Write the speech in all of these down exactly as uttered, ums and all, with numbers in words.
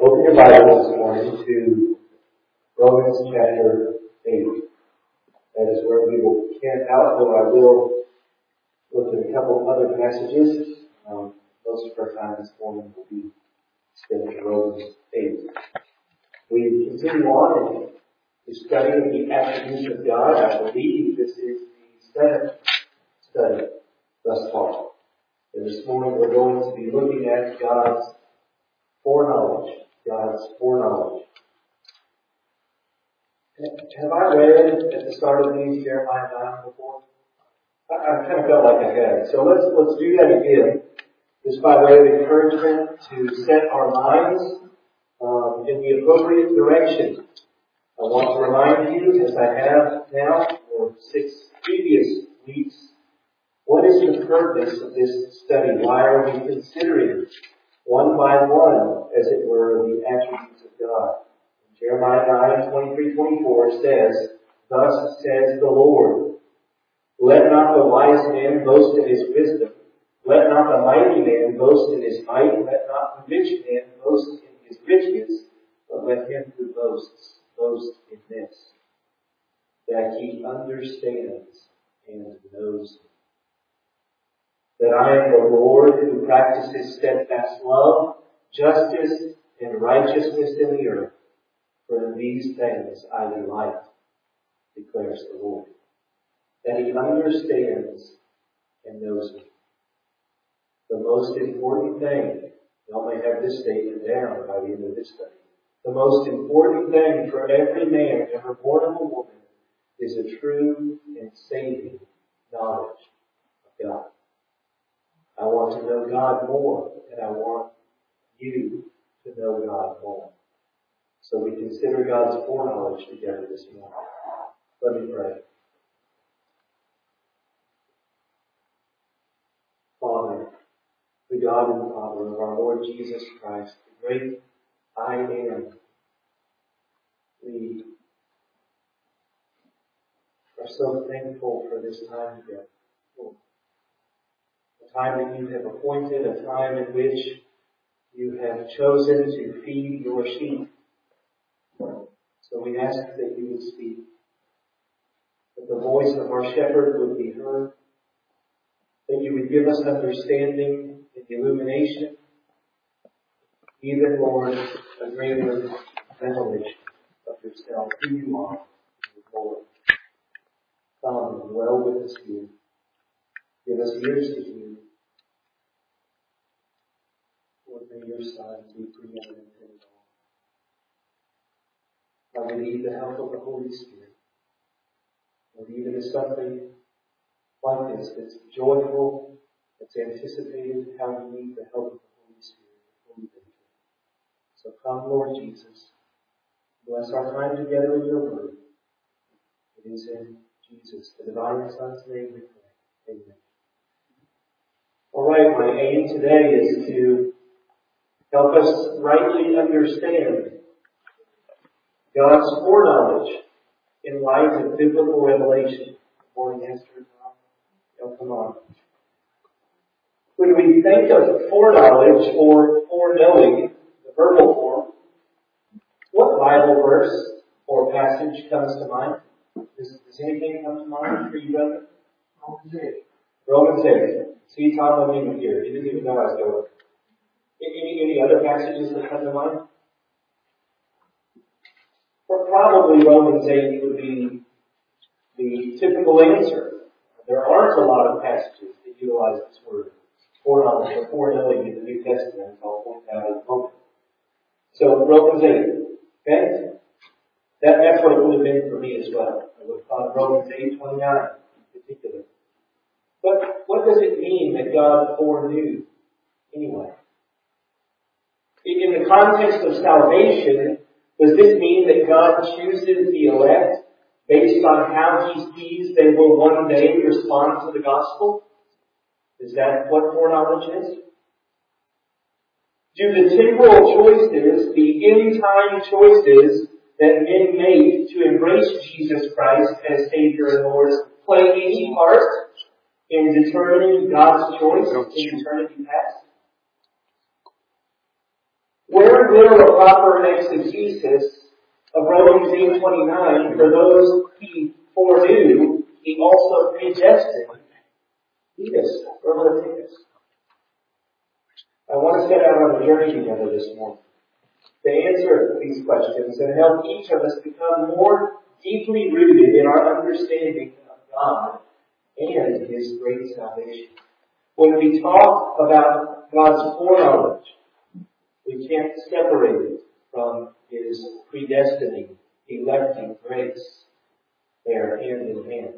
Open your Bibles this morning to Romans chapter eight. That is where we will camp out, though I will look at a couple other passages. Um, most of our time this morning will be spent in Romans eight. We continue on in the study of the attributes of God. I believe this is the seventh study thus far. And this morning we're going to be looking at God's foreknowledge. God's foreknowledge. Have I read at the start of these Jeremiah nine before? I, I kind of felt like I had. So let's let's do that again, just by way of encouragement to set our minds um, in the appropriate direction. I want to remind you, as I have now for six previous weeks, what is the purpose of this study? Why are we considering one by one, as it were, the attributes of God? Jeremiah nine, twenty-three, twenty-four says, "Thus says the Lord, let not the wise man boast in his wisdom, let not the mighty man boast in his might, let not the rich man boast in his riches, but let him who boasts boast in this, that he understands and knows me. That I am the Lord who practices steadfast love, justice, and righteousness in the earth. For in these things I delight, declares the Lord." That he understands and knows me. The most important thing, y'all may have this statement down by the end of this study. The most important thing for every man ever born of a woman is a true and saving knowledge of God. I want to know God more, and I want you to know God more. So we consider God's foreknowledge together this morning. Let me pray. Father, the God and the Father of our Lord Jesus Christ, the great I Am, we are so thankful for this time together. A time that you have appointed, a time in which you have chosen to feed your sheep. So we ask that you would speak, that the voice of our shepherd would be heard, that you would give us understanding and illumination, even, Lord, a greater revelation of yourself, who you are, Lord. Come and dwell with us here. Give us ears to hear. Lord, may your Son be preeminent in it all. God, we need the help of the Holy Spirit. Lord, even if something like this that's joyful, that's anticipated, how we need the help of the Holy Spirit before we enter. So come, Lord Jesus. Bless our time together in your word. It is in Jesus, the divine Son's name we pray. Amen. All right, my aim today is to help us rightly understand God's foreknowledge in light of biblical revelation. Good morning, Esther. Oh, come on. When we think of foreknowledge or foreknowing, the verbal form, what Bible verse or passage comes to mind? Does, does anything come to mind for you, brother? Romans eight. Romans eight. See, Tom wasn't even here. He didn't even know I was going. Any, any other passages that come to mind? Probably Romans eight would be the typical answer. There aren't a lot of passages that utilize this word, foreknowledge or foreknowing in the New Testament. I'll point that out in a moment. So Romans eight, okay? That, that's what it would have been for me as well. I would have thought Romans eight twenty-nine in particular. But what does it mean that God foreknew anyway? In the context of salvation, does this mean that God chooses the elect based on how He sees they will one day respond to the gospel? Is that what foreknowledge is? Do the temporal choices, the end-time choices that men make to embrace Jesus Christ as Savior and Lord, play any part in determining God's choice in eternity past? Where will a proper exegesis of Romans eight twenty-nine, for those he foreknew, he also predestined. Lead us. Where will it take us? I want to set out on a journey together this morning to answer these questions and help each of us become more deeply rooted in our understanding of God and His great salvation. When we talk about God's foreknowledge, we can't separate it from His predestining, electing grace. They are hand in hand.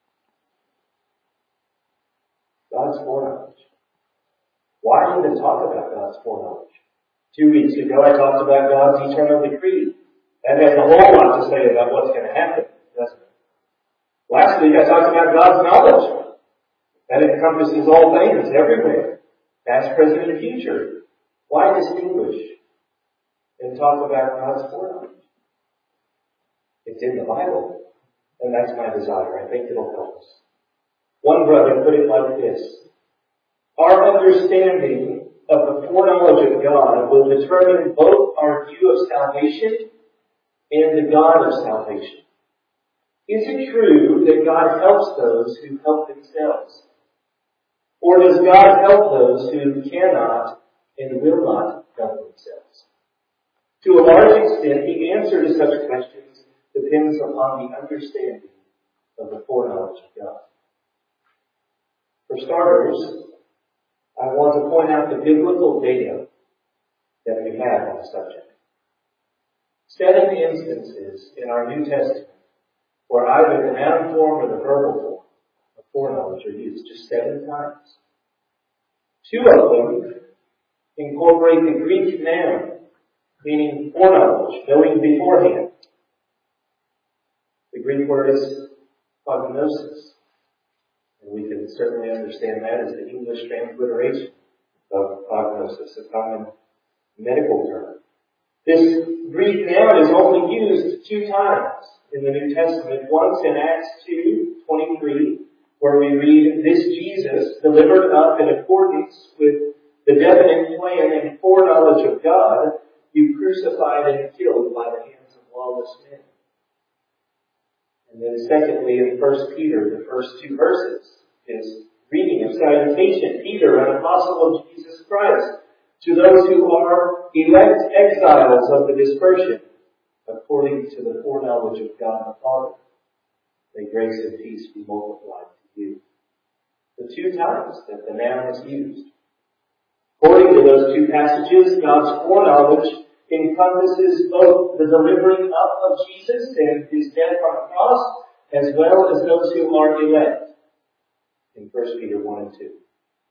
God's foreknowledge. Why even talk about God's foreknowledge? Two weeks ago I talked about God's eternal decree. That has a whole lot to say about what's going to happen, doesn't it? Last week I talked about God's knowledge. That encompasses all things, everywhere. Past, present, and future. Why distinguish and talk about God's foreknowledge? It's in the Bible. And that's my desire. I think it'll help us. One brother put it like this. Our understanding of the foreknowledge of God will determine both our view of salvation and the God of salvation. Is it true that God helps those who help themselves? Or does God help those who cannot and will not help themselves? To a large extent, the answer to such questions depends upon the understanding of the foreknowledge of God. For starters, I want to point out the biblical data that we have on the subject. Seven instances in our New Testament where either the noun form or the verbal form of foreknowledge are used, just seven times. Two of them incorporate the Greek noun, meaning foreknowledge, knowing beforehand. The Greek word is prognosis. And we can certainly understand that as the English transliteration of prognosis, a common medical term. This Greek noun is only used two times in the New Testament. Once in Acts two twenty-three, where we read, "This Jesus, delivered up in accordance with the definite plan and foreknowledge of God, you crucified and killed by the hands of lawless men." And then secondly, in First Peter, the first two verses, is reading of salutation. Peter, an apostle of Jesus Christ, to those who are elect exiles of the dispersion, according to the foreknowledge of God the Father. May grace and peace be multiplied to you. The two times that the noun is used. According to those two passages, God's foreknowledge encompasses both the delivering up of Jesus and His death on the cross, as well as those who are elect in First Peter one and two.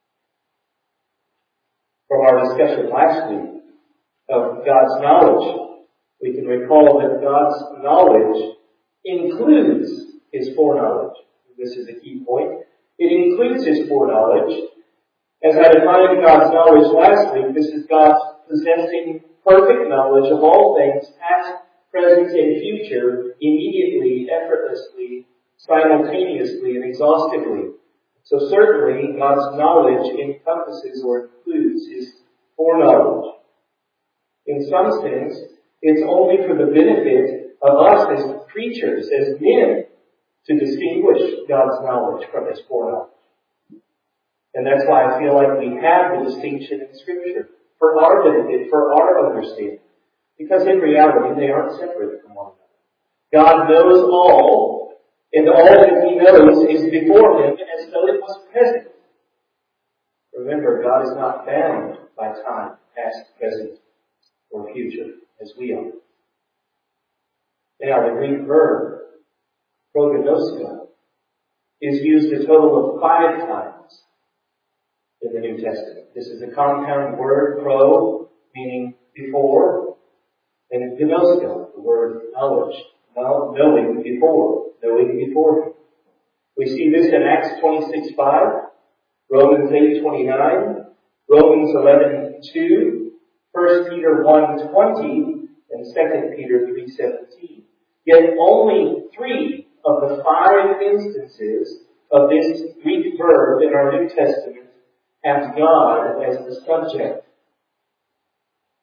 From our discussion last week of God's knowledge, we can recall that God's knowledge includes His foreknowledge. This is a key point. It includes His foreknowledge. As I defined God's knowledge last week, this is God's possessing perfect knowledge of all things, past, present, and future, immediately, effortlessly, simultaneously, and exhaustively. So certainly, God's knowledge encompasses or includes His foreknowledge. In some sense, it's only for the benefit of us as creatures, as men, to distinguish God's knowledge from His foreknowledge. And that's why I feel like we have the distinction in Scripture, for our benefit, for our understanding. Because in reality, they aren't separate from one another. God knows all, and all that He knows is before Him as though it was present. Remember, God is not bound by time, past, present, or future, as we are. Now, the Greek verb, prognosko, is used a total of five times in the New Testament. This is a compound word, pro, meaning before, and gnosko, the word knowledge, knowing before, knowing before. We see this in Acts twenty-six five, Romans eight twenty-nine, Romans eleven two, First Peter one twenty, and Second Peter three seventeen. Yet only three of the five instances of this Greek verb in our New Testament have God as the subject.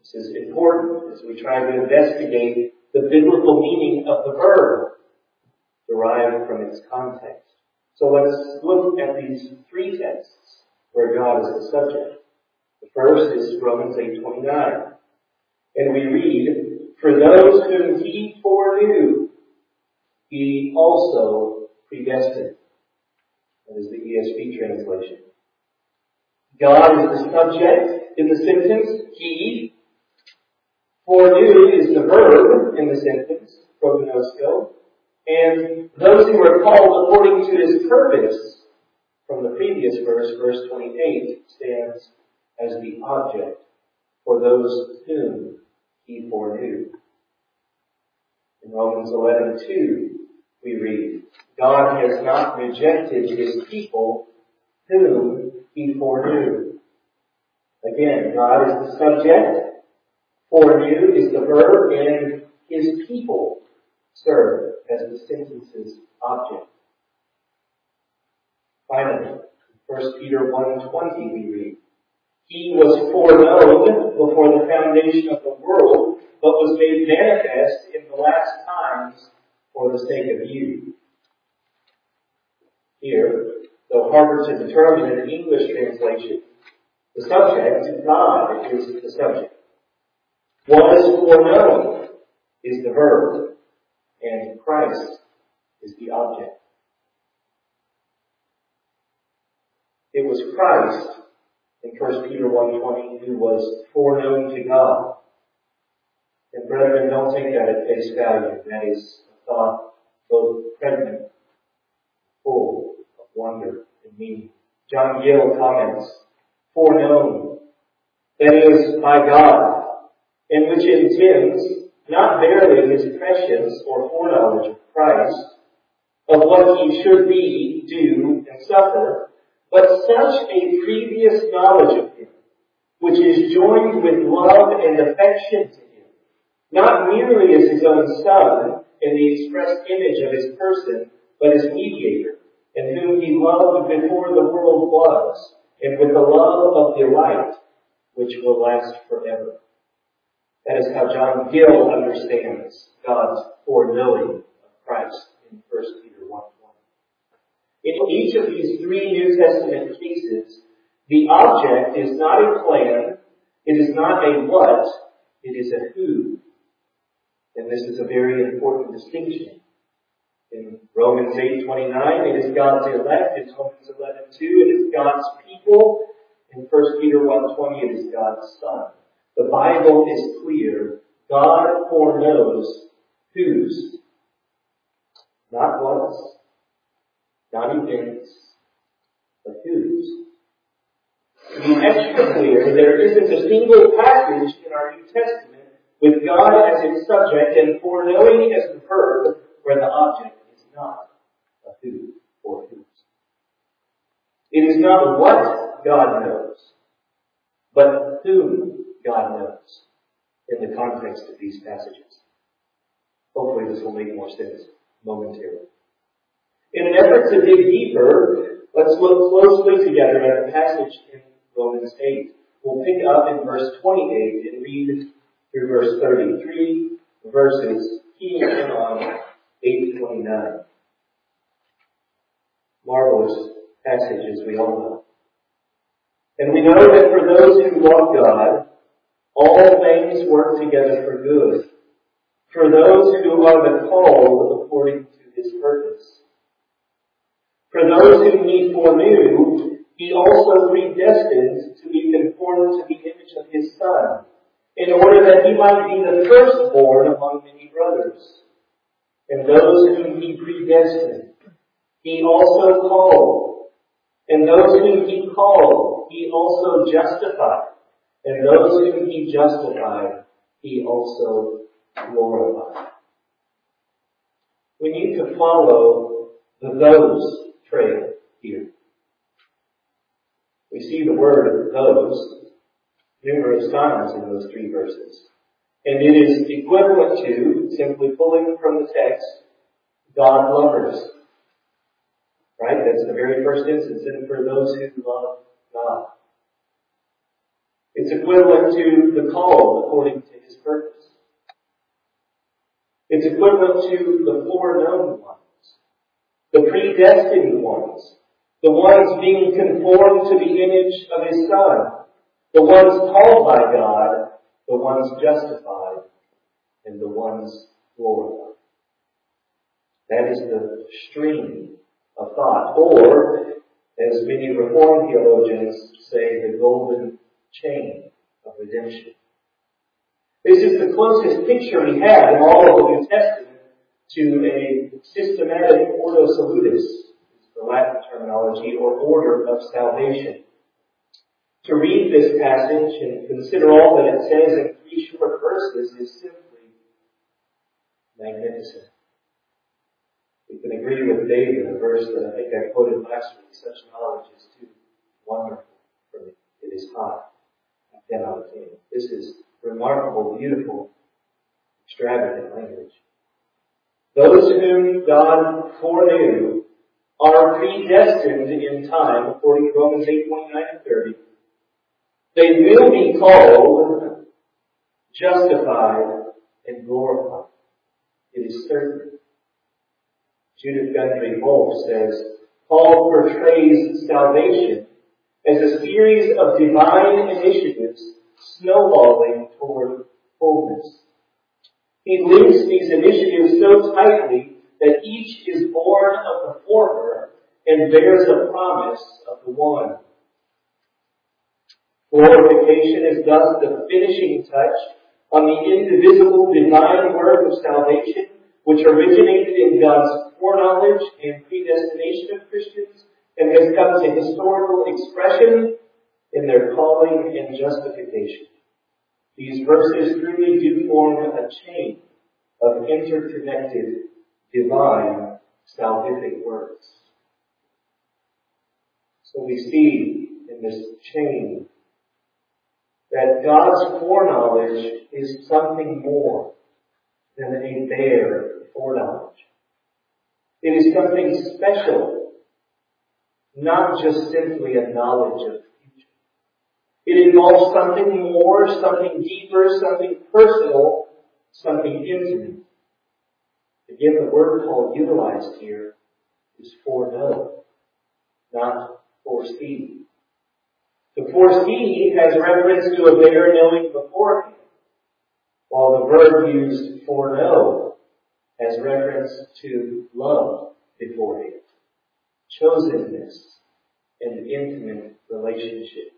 This is important as we try to investigate the biblical meaning of the verb derived from its context. So let's look at these three texts where God is the subject. The first is Romans eight twenty-nine. And we read, "For those whom he foreknew, he also predestined." That is the E S V translation. God is the subject in the sentence, he. Foreknew is the verb in the sentence, prognosko. And those who are called according to his purpose, from the previous verse, verse twenty-eight, stands as the object for those whom he foreknew. In Romans eleven two, we read, "God has not rejected his people whom he foreknew." Again, God is the subject, foreknew is the verb, and his people serve as the sentence's object. Finally, First Peter one twenty we read, "He was foreknown before the foundation of the world, but was made manifest in the last times for the sake of you." Here, though harder to determine in the English translation, the subject, God, is the subject. Was foreknown is the verb, and Christ is the object. It was Christ in First Peter one twenty who was foreknown to God. And brethren, don't take that at face value. That is a thought both pregnant, full of wonder and meaning. John Gill comments, "Foreknown, that is, by God, and which intends not barely his prescience or foreknowledge of Christ, of what he should be, do, and suffer, but such a previous knowledge of him, which is joined with love and affection to him, not merely as his own Son, in the express image of his person, but as mediator, and whom he loved before the world was, and with the love of delight, which will last forever." That is how John Gill understands God's foreknowing of Christ in First Peter one twenty. In each of these three New Testament cases, the object is not a plan, it is not a what, it is a who. And this is a very important distinction. In Romans eight twenty-nine, it is God's elect. In Romans eleven two, it is God's people. In First Peter one twenty, it is God's Son. The Bible is clear. God foreknows whose. Not what's, not events, but whose. To be extra clear, there isn't a single passage in our New Testament with God as its subject and foreknowing as the verb where the object is not a who or whose. It is not what God knows, but whom God knows in the context of these passages. Hopefully this will make more sense momentarily. In an effort to dig deeper, let's look closely together at the passage in Romans eight. We'll pick up in verse twenty-eight and read through verse thirty-three, verses keying in on eight twenty-nine. Marvelous passage, as we all know. "And we know that for those who love God, all things work together for good, for those who are the called according to his purpose. For those whom he foreknew, he also predestined to be conformed to the image of his Son, in order that he might be the firstborn among many brothers. And those whom he predestined, he also called. And those whom he called, he also justified. And those whom he justified, he also glorified." We need to follow the those trail here. We see the word those numerous times in those three verses. And it is equivalent to, simply pulling from the text, God lovers. Right? That's the very first instance. And for those who love God. It's equivalent to the called according to His purpose. It's equivalent to the foreknown ones, the predestined ones, the ones being conformed to the image of His Son, the ones called by God, the ones justified, and the ones glorified. That is the stream of thought, or, as many Reformed theologians say, the golden chain of redemption. This is the closest picture we have in all of the New Testament to a systematic ordo salutis, the Latin terminology, or order of salvation. To read this passage and consider all that it says in three short verses is simply magnificent. We can agree with David in a verse that I think I quoted last week. Such knowledge is too wonderful for me. It is high. I cannot attain it. This is remarkable, beautiful, extravagant language. Those whom God foreknew are predestined in time, according to Romans eight, twenty-nine and thirty. They will be called, justified, and glorified. It is certain. Judith Guthrie Wolf says, Paul portrays salvation as a series of divine initiatives snowballing toward fullness. He links these initiatives so tightly that each is born of the former and bears a promise of the one. Glorification is thus the finishing touch on the indivisible divine work of salvation, which originated in God's foreknowledge and predestination of Christians and has come to historical expression in their calling and justification. These verses truly do form a chain of interconnected divine salvific works. So we see in this chain that God's foreknowledge is something more than a bare foreknowledge. It is something special, not just simply a knowledge of the future. It involves something more, something deeper, something personal, something intimate. Again, the word Paul utilized here is foreknow, not foresee. To foresee has reference to a bare knowing beforehand, while the verb used foreknow has reference to love beforehand, chosenness, and intimate relationship.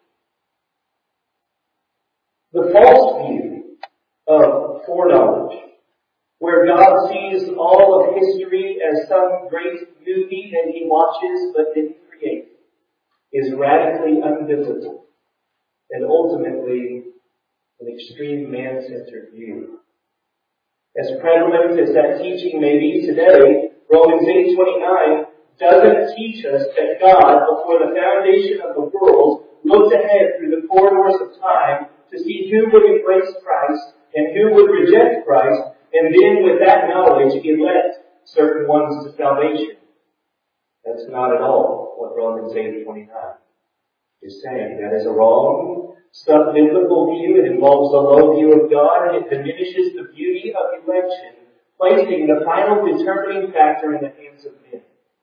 The false view of foreknowledge, where God sees all of history as some great movie that He watches but didn't create, is radically unbiblical and ultimately an extreme man-centered view. As prevalent as that teaching may be today, Romans eight twenty-nine doesn't teach us that God, before the foundation of the world, looked ahead through the corridors of time to see who would embrace Christ and who would reject Christ, and then with that knowledge elect certain ones to salvation. That's not at all what Romans eight twenty-nine is saying. That is a wrong, sub-biblical view. It involves a low view of God, and it diminishes the beauty of election, placing the final determining factor in the hands of men.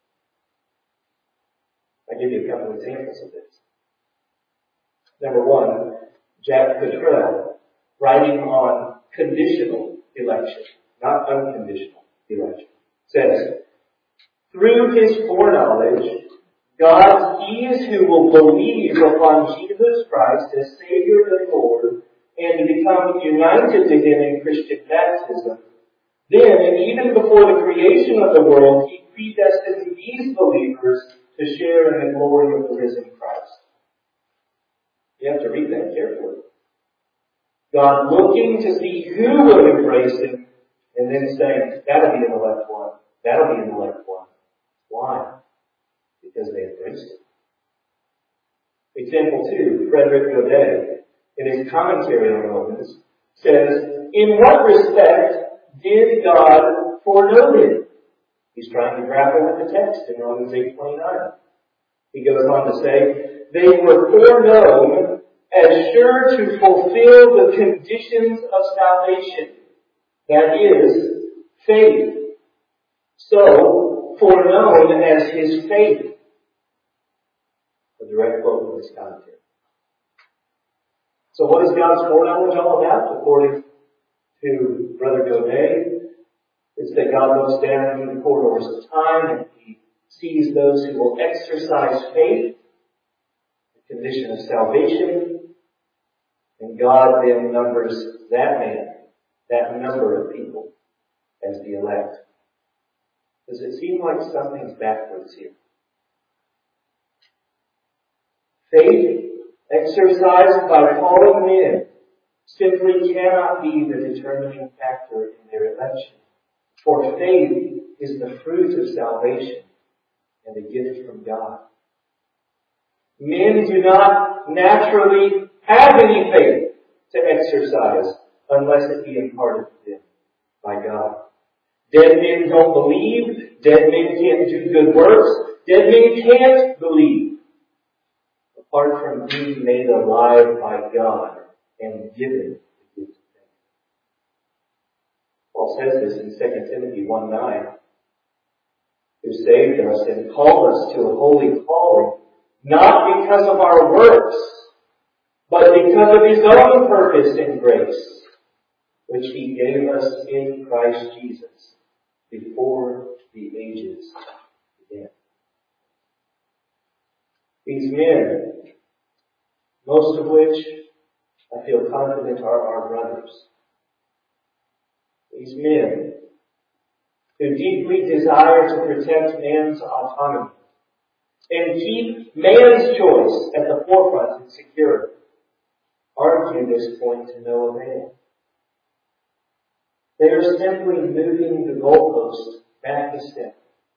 I'll give you a couple of examples of this. Number one, Jack Cottrell, writing on conditional election, not unconditional election, says, through His foreknowledge, God sees who will believe upon Jesus Christ as Savior and Lord and become united to Him in Christian baptism. Then, even before the creation of the world, He predestined these believers to share in the glory of the risen Christ. You have to read that carefully. God looking to see who will embrace Him and then saying, that'll be an elect one. That'll be an elect one. Why? Because they embraced Him. Example two, Frederick Godet, in his commentary on Romans, says, in what respect did God foreknow them? He's trying to grapple with the text in Romans eight twenty-nine. He goes on to say, they were foreknown as sure to fulfill the conditions of salvation, that is, faith. So, foreknown as His faith. A direct quote from this commentary. So what is God's foreknowledge all about? According to Brother Godet, it's that God looks down into the corridors of time and He sees those who will exercise faith, the condition of salvation, and God then numbers that man, that number of people, as the elect. Does it seem like something's backwards here? Faith exercised by fallen men simply cannot be the determining factor in their election. For faith is the fruit of salvation and a gift from God. Men do not naturally have any faith to exercise unless it be imparted to them by God. Dead men don't believe. Dead men can't do good works. Dead men can't believe apart from being made alive by God and given the gift of faith. Paul says this in Second Timothy one nine. Who saved us and called us to a holy calling, not because of our works, but because of His own purpose and grace, which He gave us in Christ Jesus before the ages began. These men, most of which I feel confident are our brothers, these men who deeply desire to protect man's autonomy and keep man's choice at the forefront and secure, argue this point to no avail. They are simply moving the goalpost back a step.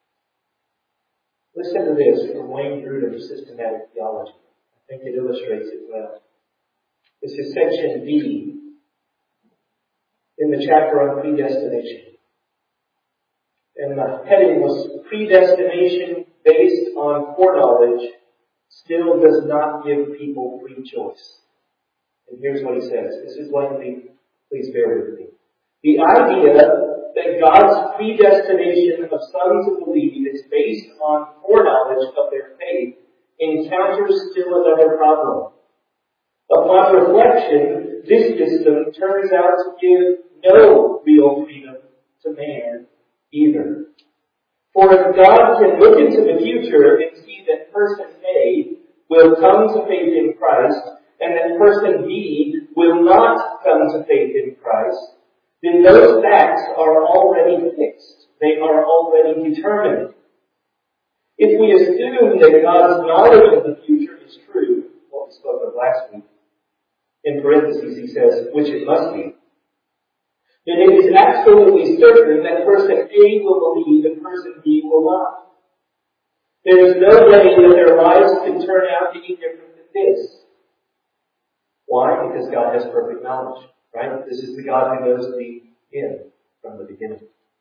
Listen to this from Wayne Grudem of Systematic Theology. I think it illustrates it well. This is section B in the chapter on predestination. And the heading was Predestination based on foreknowledge still does not give people free choice. And here's what he says. This is lengthy. Please bear with me. The idea that God's predestination of sons of belief is based on foreknowledge of their faith encounters still another problem. Upon reflection, this system turns out to give no real freedom to man either. For if God can look into the future and see that person A will come to faith in Christ and that person B will not come to faith in Christ, then those facts are already fixed. They are already determined. If we assume that God's knowledge of the future is true, what we spoke of last week, in parentheses he says, which it must be, then it is absolutely certain that person A will believe and person B will not. There is no way that their lives can turn out any different than this. Why? Because God has perfect knowledge, right? This is the God who knows the end from the beginning.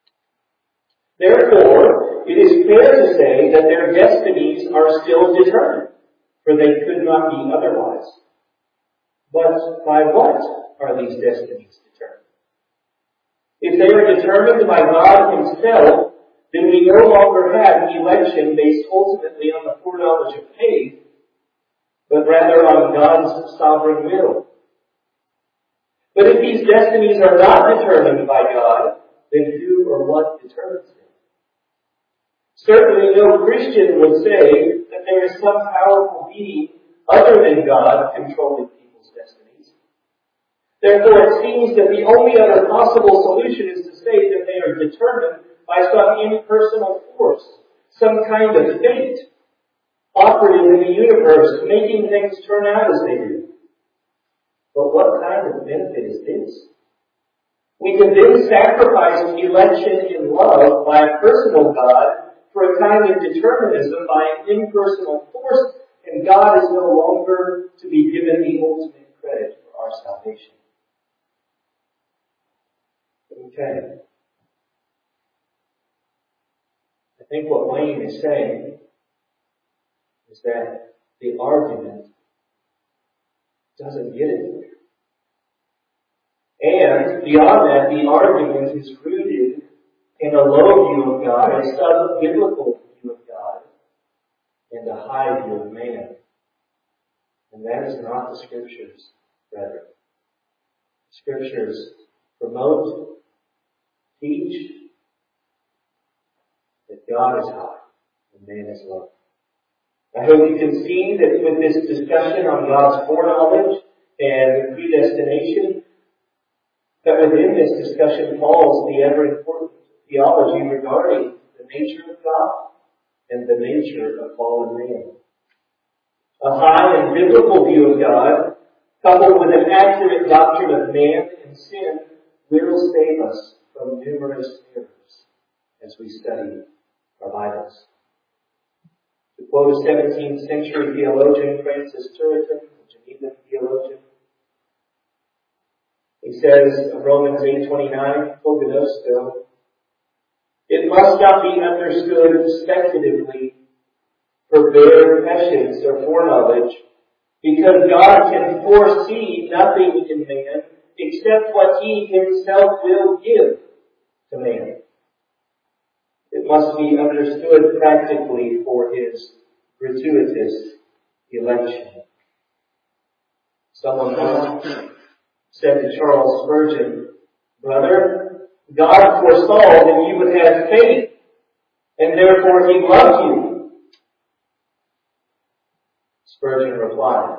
Therefore, it is fair to say that their destinies are still determined, for they could not be otherwise. But by what are these destinies determined? If they are determined by God Himself, then we no longer have election based ultimately on the foreknowledge of faith, but rather on God's sovereign will. But if these destinies are not determined by God, then who or what determines them? Certainly no Christian would say that there is some powerful being other than God controlling people's destinies. Therefore, it seems that the only other possible solution is to say that they are determined by some impersonal force, some kind of fate, operative in the universe, making things turn out as they do. But what kind of benefit is this? We can then sacrifice election in love by a personal God for a kind of determinism by an impersonal force, and God is no longer to be given the ultimate credit for our salvation. Okay. I think what Wayne is saying is that the argument doesn't get it. And beyond that, the argument is rooted in a low view of God, a sub-biblical view of God, and a high view of man. And that is not the Scriptures, brethren. Scriptures promote, teach that God is high and man is low. I hope you can see that with this discussion on God's foreknowledge and predestination, that within this discussion falls the ever-important theology regarding the nature of God and the nature of fallen man. A high and biblical view of God, coupled with an accurate doctrine of man and sin, will save us from numerous errors as we study our Bibles. To quote a seventeenth century theologian, Francis Turretin, a Genevan theologian, he says of Romans eight twenty-nine, Cognosco, it must not be understood speculatively for bare prescience or foreknowledge, because God can foresee nothing in man except what He Himself will give to man. It must be understood practically for His gratuitous election. Someone once said to Charles Spurgeon, "Brother, God foresaw that you would have faith, and therefore He loved you." Spurgeon replied,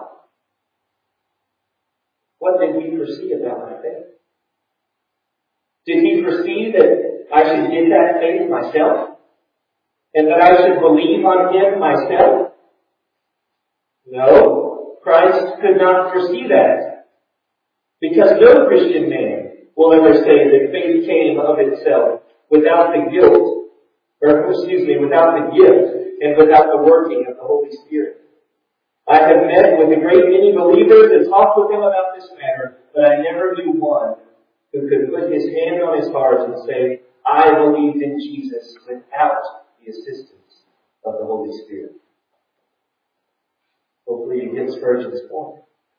"What did He foresee about my faith? Did He foresee that I should get that faith myself? And that I should believe on Him myself? No, Christ could not foresee that. Because no Christian man will ever say that faith came of itself without the guilt, or excuse me, without the gift and without the working of the Holy Spirit. I have met with a great many believers and talked with them about this matter, but I never knew one who could put his hand on his heart and say, I believed in Jesus without the assistance of the Holy Spirit." Hopefully you get Spurgeon's point.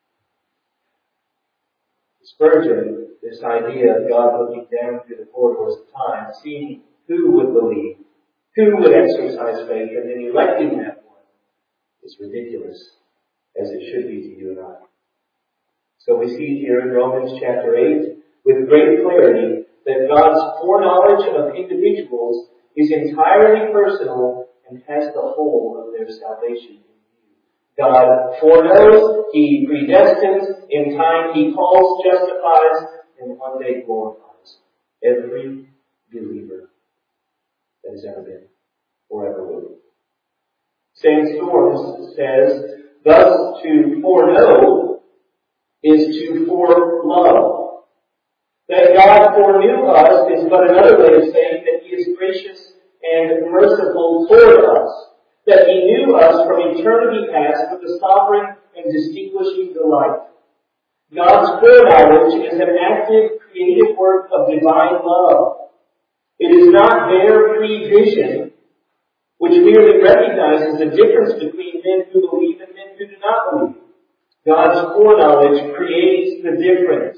Spurgeon, this idea of God looking down through the corridors of time, seeing who would believe, who would exercise faith, and then electing that one, is ridiculous, as it should be to you and I. So we see here in Romans chapter eight, with great clarity, that God's foreknowledge of individuals is entirely personal and has the whole of their salvation. God foreknows, He predestines, in time He calls, justifies, and one day glorifies every believer that has ever been or ever will be. Saint Storms says, thus to foreknow is to forelove. That God foreknew us is but another way of saying that He is gracious and merciful toward us. That He knew us from eternity past with a sovereign and distinguishing delight. God's foreknowledge is an active, creative work of divine love. It is not bare prevision, which merely recognizes the difference between men who believe and men who do not believe. God's foreknowledge creates the difference.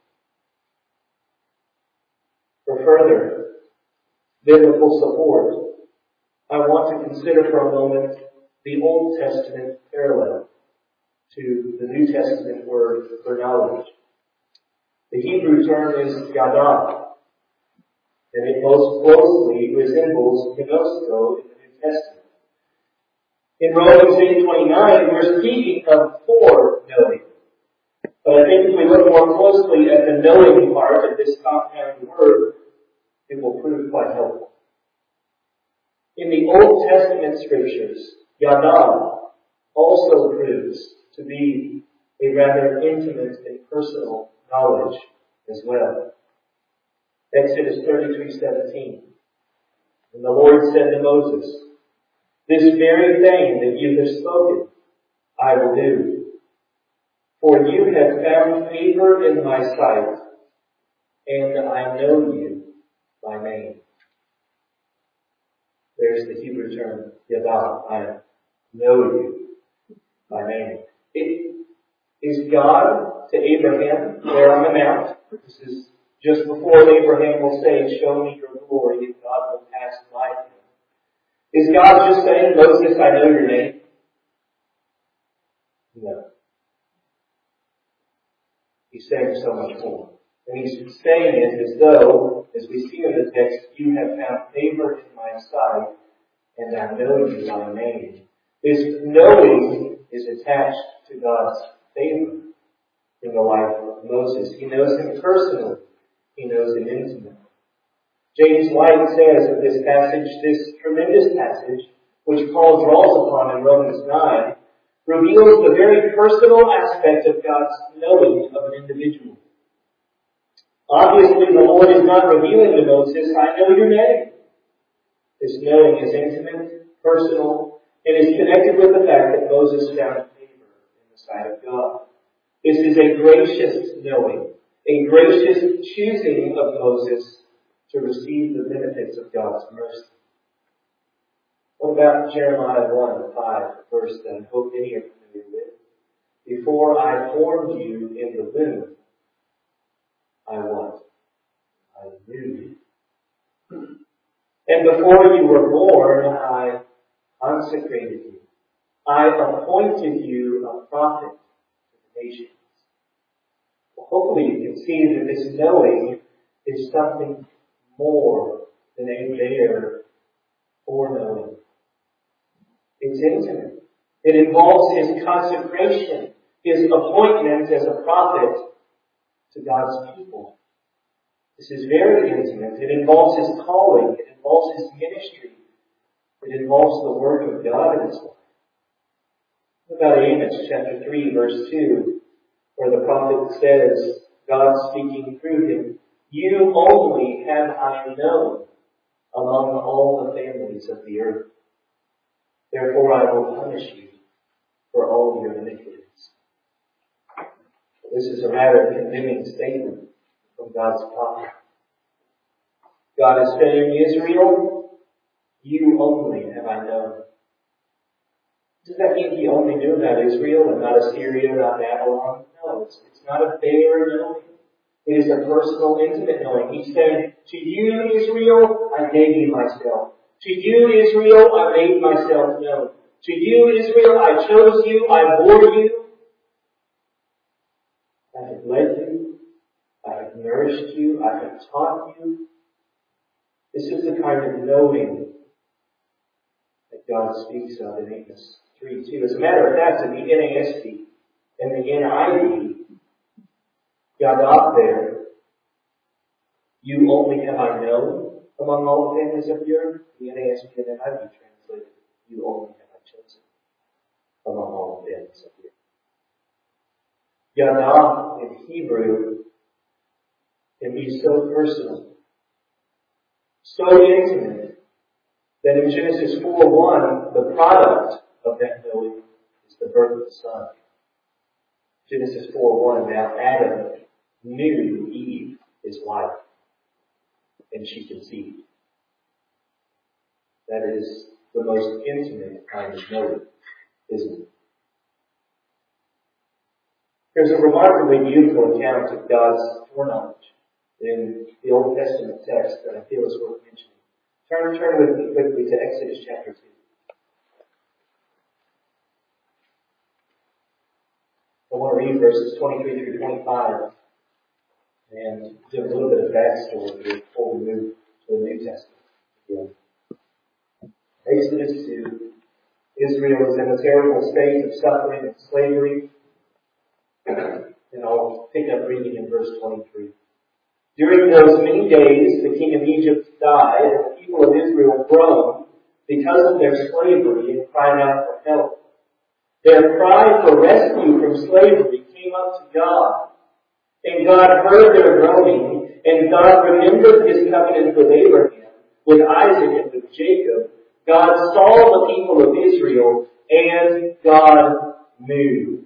For further biblical support, I want to consider for a moment the Old Testament parallel to the New Testament word for knowledge. The Hebrew term is yadah, and it most closely resembles gnosko in the New Testament. In Romans eight twenty-nine, we're speaking of foreknowing. But I think if we look more closely at the knowing part of this compound word, it will prove quite helpful. In the Old Testament Scriptures, yadah also proves to be a rather intimate and personal knowledge as well. Exodus thirty-three seventeen. And the Lord said to Moses, "This very thing that you have spoken, I will do. For you have found favor in my sight, and I know you by name." There's the Hebrew term, yadah, I know you by name. It, Is God to Abraham there on the mount? This is just before Abraham will say, show me your glory, and God will pass by him. Is God just saying, Moses, I know your name? No. He's saying so much more. And he's saying it as though, as we see in the text, you have found favor in my sight, and I know you by name. This knowing is attached to God's favor in the life of Moses. He knows him personally. He knows him intimately. James White says of this passage, this tremendous passage, which Paul draws upon in Romans nine, reveals the very personal aspect of God's knowing of an individual. Obviously, the Lord is not revealing to Moses, I know your name. This knowing is intimate, personal, and is connected with the fact that Moses found favor in the sight of God. This is a gracious knowing, a gracious choosing of Moses to receive the benefits of God's mercy. What about Jeremiah one five, the verse that I hope many are familiar with? Before I formed you in the womb, I what? I knew you. And before you were born, I consecrated you. I appointed you a prophet to the nations. Well, hopefully you can see that this knowing is something more than a bare foreknowing. It's intimate. It involves his consecration, his appointment as a prophet to God's people. This is very intimate. It involves his calling. It involves his ministry. It involves the work of God in his life. What about Amos chapter three, verse two, where the prophet says, God speaking through him, you only have I known among all the families of the earth. Therefore I will punish you for all your iniquities. This is a rather condemning statement from God's prophet. God is saying, Israel, you only have I known. Does that mean he only knew about Israel and not Assyria, not Babylon? No, it's, it's not a bare knowing. It is a personal, intimate knowing. He's saying, to you, Israel, I gave you myself. To you, Israel, I made myself known. To you, Israel, I chose you, I bore you. I have led you. I have nourished you. I have taught you. This is the kind of knowing that God speaks of in Amos three two. As a matter of fact, in the N A S B and the N I V, Yadav there, you only have I known among all the families of the earth. The N A S B and N I V translated, you only have I chosen among all the families of the earth. Yadav in Hebrew can be so personal, so intimate, that in Genesis four one, the product of that knowing is the birth of the Son. Genesis four one, now Adam knew Eve, his wife, and she conceived. That is the most intimate kind of knowing, isn't it? There's a remarkably beautiful account of God's foreknowledge in the Old Testament text that I feel is worth mentioning. Turn, turn with me quickly to Exodus chapter two. I want to read verses twenty-three through twenty-five and give a little bit of backstory before we move to the New Testament. Yeah. Exodus two. Israel is in a terrible state of suffering and slavery. And I'll pick up reading in verse twenty-three. During those many days, the king of Egypt died, and the people of Israel groaned because of their slavery and cried out for help. Their cry for rescue from slavery came up to God. And God heard their groaning, and God remembered his covenant with Abraham, with Isaac, and with Jacob. God saw the people of Israel, and God knew.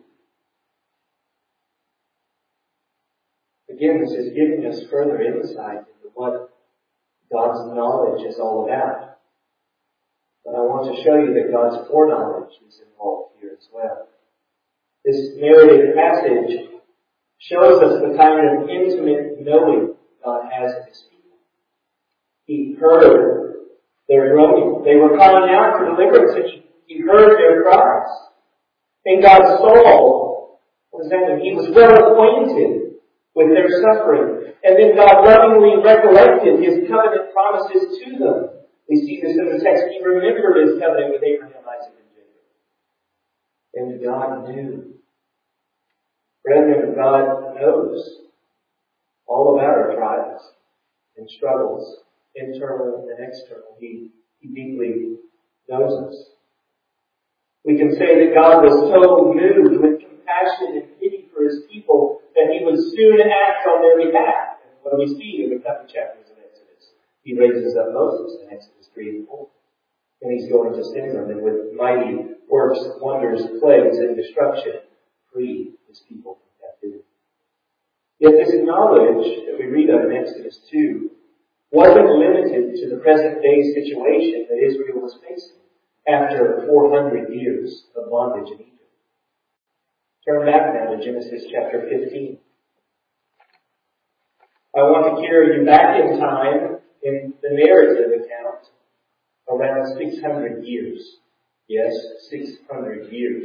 Again, this is giving us further insight into what God's knowledge is all about. But I want to show you that God's foreknowledge is involved here as well. This narrative passage shows us the kind of intimate knowing God has of His people. He heard their groaning. They were crying out for deliverance, and He, he heard their cries. And God saw, what does that mean? He was well acquainted with their suffering. And then God lovingly recollected His covenant promises to them. We see this in the text. He remembered His covenant with Abraham, Isaac, and Jacob. And God knew. Brethren, God knows all about our trials and struggles, internal and external. He, he deeply knows us. We can say that God was so moved with compassion and pity for His people that He would soon act on their behalf. And what do we see in the coming chapters of Exodus? He raises up Moses in Exodus three and four. And He's going to send them, and with mighty works, wonders, plagues, and destruction, free His people from captivity. Yet this knowledge that we read of in Exodus two wasn't limited to the present day situation that Israel was facing after four hundred years of bondage in Egypt. Turn back now to Genesis chapter fifteen. I want to carry you back in time in the narrative account around six hundred years. Yes, six hundred years.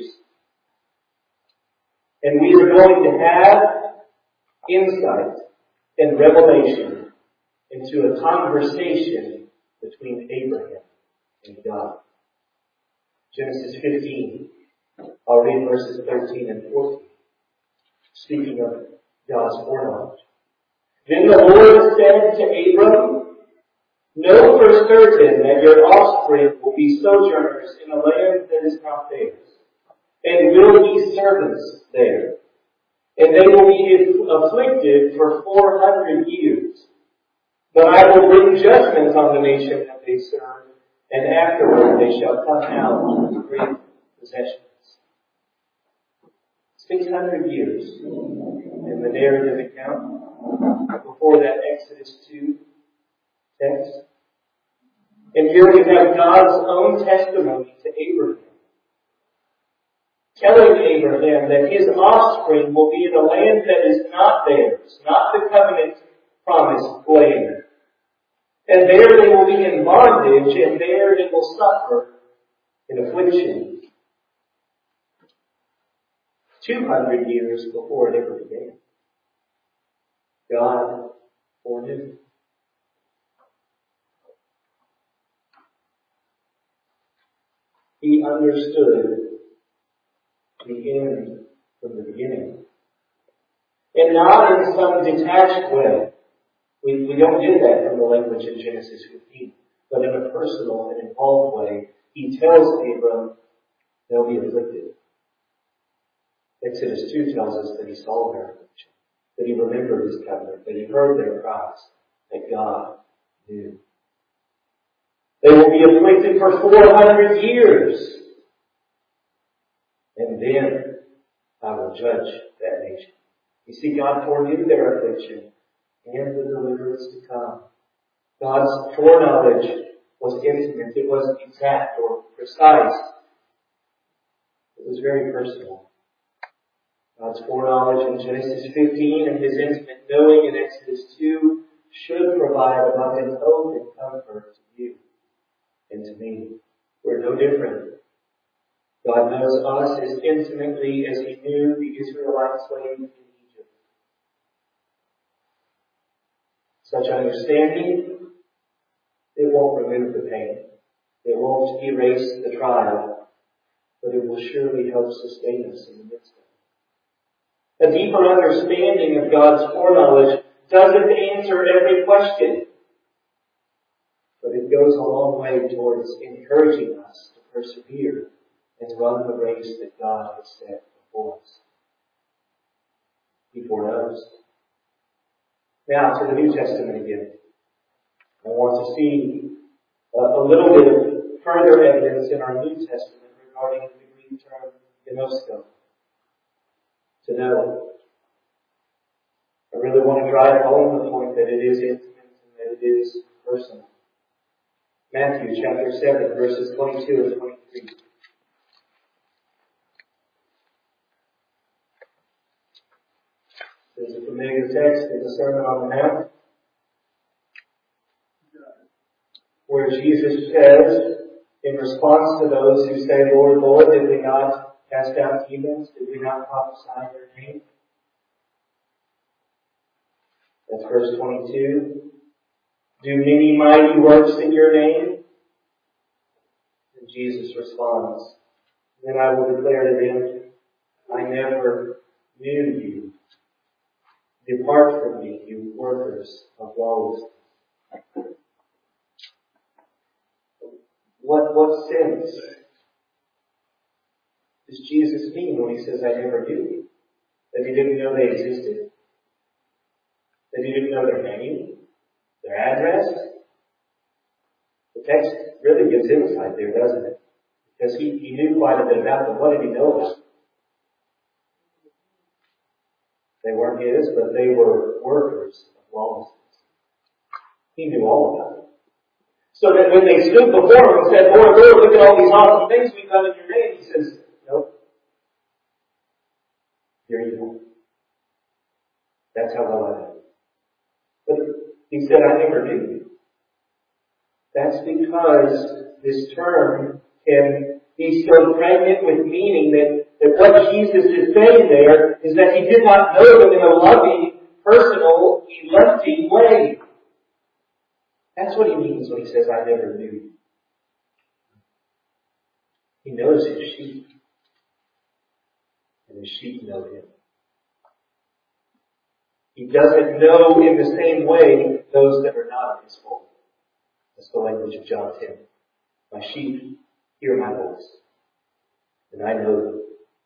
And we are going to have insight and revelation into a conversation between Abraham and God. Genesis fifteen, I'll read verses thirteen and fourteen, speaking of God's foreknowledge. Then the Lord said to Abram, know for certain that your offspring will be sojourners in a land that is not theirs, and will be servants there. And they will be afflicted for four hundred years. But I will bring judgment on the nation that they serve, and afterward they shall come out with great possessions. Six hundred years in the narrative account before that Exodus two text. And here we have God's own testimony to Abraham, telling Abraham that his offspring will be in a land that is not theirs, not the covenant promised land. And there they will be in bondage, and there they will suffer in affliction. Two hundred years before it ever began, God foreknew. He understood the end from the beginning. And not in some detached way. We, we don't get that from the language in Genesis fifteen. But in a personal and involved way, He tells Abram they'll be afflicted. Exodus two tells us that He saw their affliction, that He remembered His covenant, that He heard their cries, that God knew. They will be afflicted for four hundred years. And then I will judge that nation. You see, God foreknew their affliction and the deliverance to come. God's foreknowledge was intimate. It wasn't exact or precise. It was very personal. God's foreknowledge in Genesis fifteen and His intimate knowing in Exodus two should provide abundant hope and comfort to you and to me. We're no different. God knows us as intimately as He knew the Israelite slaves in Egypt. Such understanding, it won't remove the pain. It won't erase the trial, but it will surely help sustain us in the midst of it. A deeper understanding of God's foreknowledge doesn't answer every question, but it goes a long way towards encouraging us to persevere and run the race that God has set before us. He foreknows. Now to the New Testament again. I want to see a, a little bit of further evidence in our New Testament regarding the Greek term gnosko, to know. I really want to drive home the point that it is intimate and that it is personal. Matthew chapter seven, verses twenty-two and twenty-three. There's a familiar text in the Sermon on the Mount where Jesus says, in response to those who say, Lord, Lord, did we not cast out demons? Did we not prophesy in your name? That's verse twenty-two. Do many mighty works in your name? And Jesus responds, then I will declare to them, I never knew you. Depart from me, you workers of lawlessness. What, what sense does Jesus mean when he says, I never knew you? That he didn't know they existed? That he didn't know their name? Their address? The text really gives insight there, doesn't it? Because he, he knew quite a bit about them. What did he know about them? They weren't his, but they were workers of lawlessness. He knew all about them. So that when they stood before him and said, Lord, Lord, look at all these awesome things we've done in your name, he says, nope. You're evil. That's how well I know. But he said, I never knew you. That's because this term can be so pregnant with meaning that, that what Jesus is saying there is that he did not know them in a loving, personal, electing way. That's what he means when he says, I never knew you. He knows his sheep. And his sheep know him. He doesn't know in the same way those that are not of his fold. That's the language of John ten. My sheep hear my voice, and I know them.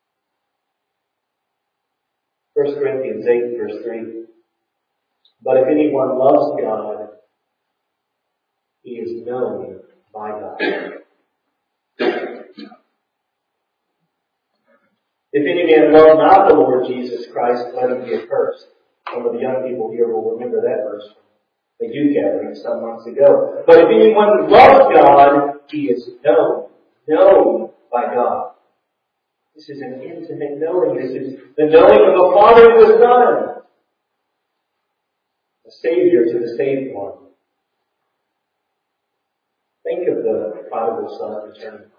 First Corinthians eight, verse three. But if anyone loves God, he is known by God. If any man love not the Lord Jesus Christ, let him be accursed. Some of the young people here will remember that verse from the youth gathering some months ago. But if anyone loves God, he is known. Known by God. This is an intimate knowing. This is the knowing of the Father to the Son. A Savior to the saved one. Think of the prodigal son returning home.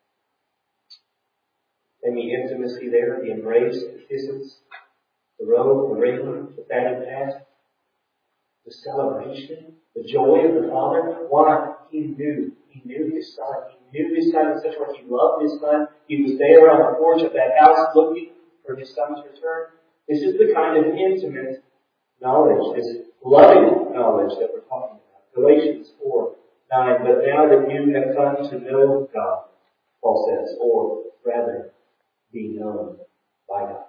And the intimacy there, the embrace, the kisses, the robe, the ring, the fatted calf, the celebration, the joy of the Father. Why? He knew. He knew his son. He knew his son in such a way. He loved his son. He was there on the porch of that house looking for his son's return. This is the kind of intimate knowledge, this loving knowledge that we're talking about. Galatians four nine. But now that you have come to know God, Paul says, or rather, be known by God.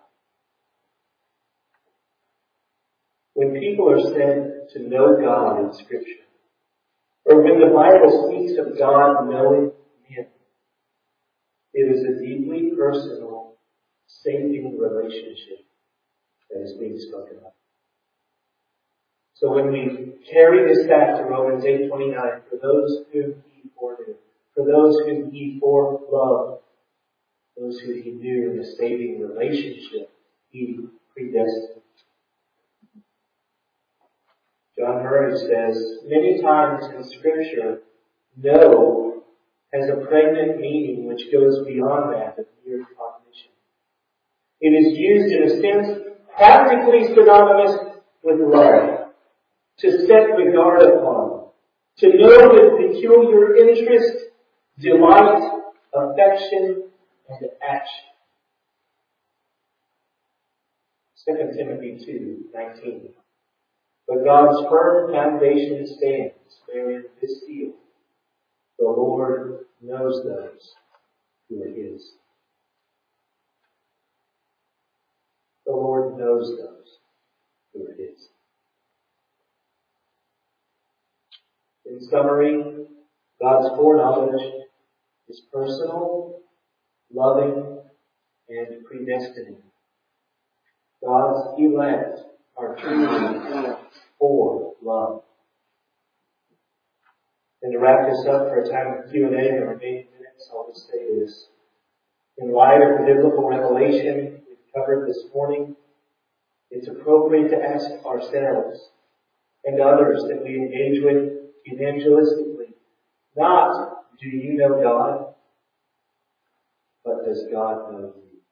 When people are said to know God in Scripture, or when the Bible speaks of God knowing men, it is a deeply personal, saving relationship that is being spoken of. So when we carry this back to Romans eight twenty-nine, for those whom he foreknew, for those whom he foreloved, those who he knew in a saving relationship, he predestined. John Murray says, many times in Scripture, know has a pregnant meaning which goes beyond that of mere cognition. It is used in a sense practically synonymous with love, to set regard upon, to know with peculiar interest, delight, affection, and action. Second Timothy two nineteen. But God's firm foundation stands, wherein this seal, the Lord knows those who are his. The Lord knows those who are his. In summary, God's foreknowledge is personal, loving, and predestining. God's elect are truly for love. And to wrap this up for a time of Q and A in the remaining minutes, I'll just say this. In light of the biblical revelation we've covered this morning, it's appropriate to ask ourselves and others that we engage with evangelistically, not, do you know God? But does God know you?